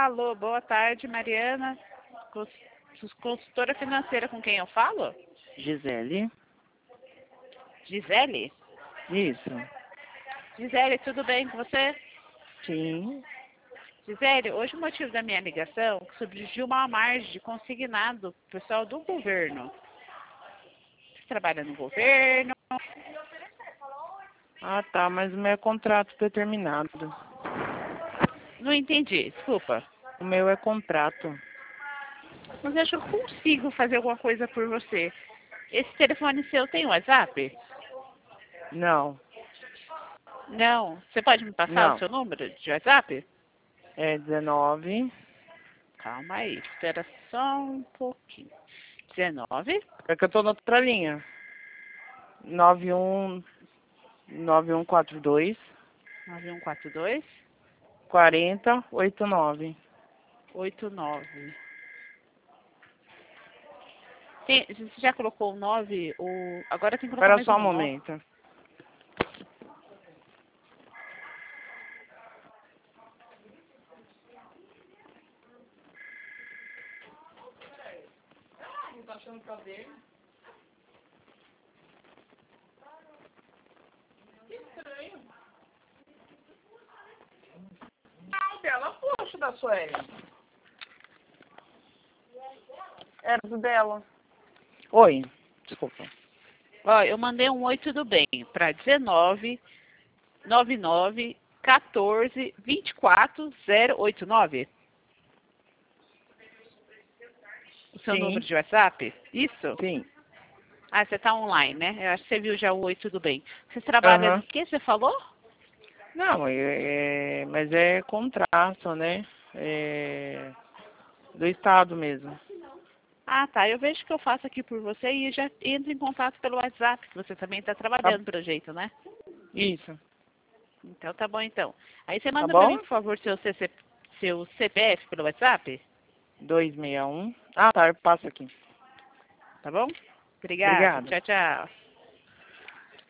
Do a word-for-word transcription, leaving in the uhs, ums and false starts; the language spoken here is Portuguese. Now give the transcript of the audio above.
Alô, boa tarde, Mariana. Cons- Consultora financeira, com quem eu falo? Gisele? Gisele? Isso. Gisele, tudo bem com você? Sim. Gisele, hoje o motivo da minha ligação é que surgiu uma margem de consignado pessoal do governo. Você trabalha no governo? Ah, tá, mas o meu é contrato determinado. Não entendi, desculpa. O meu é contrato. Mas eu acho que eu consigo fazer alguma coisa por você. Esse telefone seu tem WhatsApp? Não, Não. Você pode me passar o não. seu número de WhatsApp? É dezenove. Calma aí, espera só um pouquinho. dezenove, É que eu tô na outra linha. nove um nove um quatro dois nove um quatro dois, quarenta oitenta e nove. oito nove. Tem, você já colocou o nove? O, agora tem que colocar Espera mais só um um nove. momento. Tá achando que é dele? Que estranho. Não, dela, poxa, da Sueli. Era do dela. Oi, desculpa. Ó, eu mandei um oi, tudo bem, para dezenove, noventa e nove, quatorze, vinte e quatro, zero oito nove. O seu Sim, número de WhatsApp? Isso? sim. Ah, você está online, né? Eu acho que você viu já o oi, tudo bem. Você trabalha Aham. no que você falou? Não, é, é- mas é contrato, né? É, do Estado mesmo. Ah, tá. Eu vejo que eu faço aqui por você e já entro em contato pelo WhatsApp, que você também está Tá, trabalhando pelo jeito, né? isso. Então tá bom então. Aí você Tá manda para mim, bom? por favor, seu, C C, seu C P F pelo WhatsApp, duzentos e sessenta e um. Ah, tá, eu passo aqui. tá bom? Obrigada. Obrigada. Tchau, tchau.